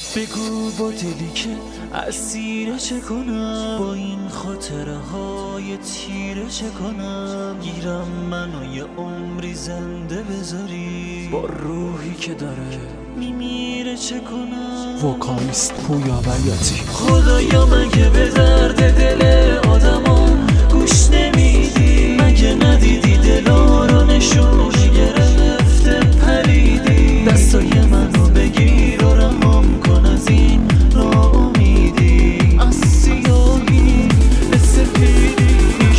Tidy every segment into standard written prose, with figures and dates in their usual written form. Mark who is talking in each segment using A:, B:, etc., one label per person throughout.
A: بگو با دلی که اسیره چه کنم، با این خاطره های تیره چه کنم. گیرم منو یه عمری زنده بذاری، با روحی که داره میمیره چه کنم.
B: وکالیست پویا بیاتی.
A: خدایا مگه به درد دل آدما گوش نمیدی؟ مگه ندیدی دلا رو نشونی گرفته پریدی؟ دستای منو بگیر و رهام کن از این ناامیدی، از سیاهی به سپیدی.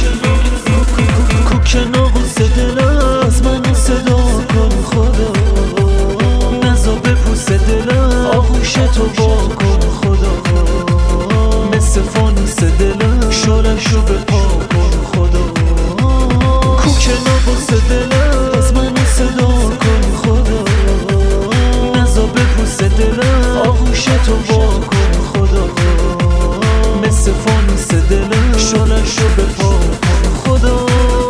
A: کوک ناقص دل از منو صدا کن خدا، نزا به پوست دلم آغوش تو با کن خدا. مثل فانوس دلم شعله‌شو به پا کن خدا. کوک ناقص دلم از منو صدا کن خدا، نزا به پوست دلم آغوش تو با کن خدا. مثل فانوس دلم شعله‌شو به پا کن خدا.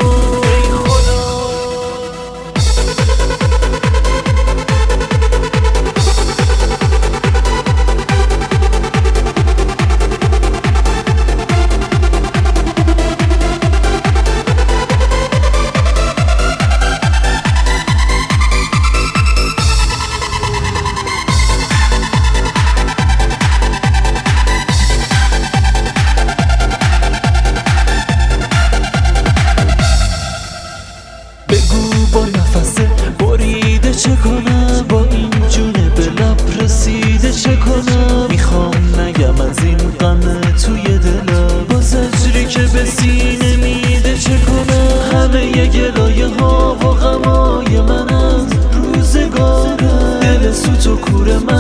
A: با نفس بریده چه کنم، با این جونه به لب رسیده چه کنم. میخوام نگم از این غم توی دلم، با زجری که به سینه میده چه کنم. همه ی گلایه ها و غمای من از روزگارم، دل سوت و کور من